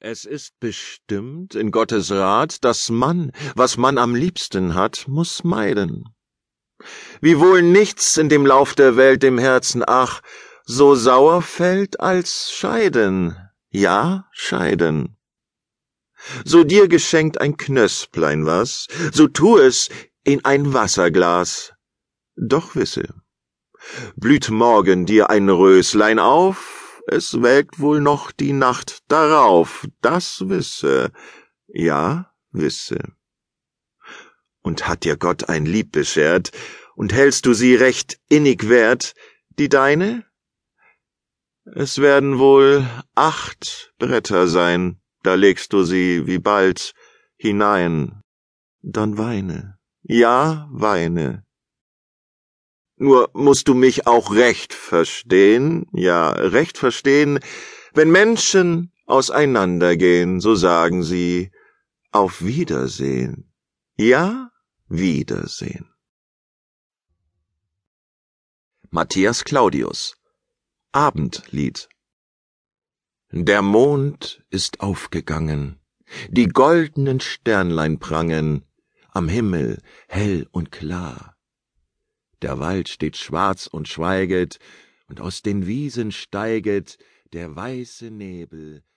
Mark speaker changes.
Speaker 1: Es ist bestimmt in Gottes Rat, dass man, was man am liebsten hat, muß meiden. Wiewohl nichts in dem Lauf der Welt dem Herzen, ach, so sauer fällt als Scheiden, ja, Scheiden. So dir geschenkt ein Knösplein was, so tu es in ein Wasserglas. Doch wisse, blüht morgen dir ein Röslein auf, es welkt wohl noch die Nacht darauf, das wisse, ja, wisse. Und hat dir Gott ein Lieb beschert, und hältst du sie recht innig wert, die deine? Es werden wohl 8 Bretter sein, da legst du sie wie bald hinein. Dann weine, ja, weine. Nur musst du mich auch recht verstehen, ja, recht verstehen, wenn Menschen auseinandergehen, so sagen sie auf Wiedersehen, ja, Wiedersehen. Matthias Claudius, Abendlied. Der Mond ist aufgegangen, die goldenen Sternlein prangen am Himmel hell und klar. Der Wald steht schwarz und schweiget, und aus den Wiesen steiget der weiße Nebel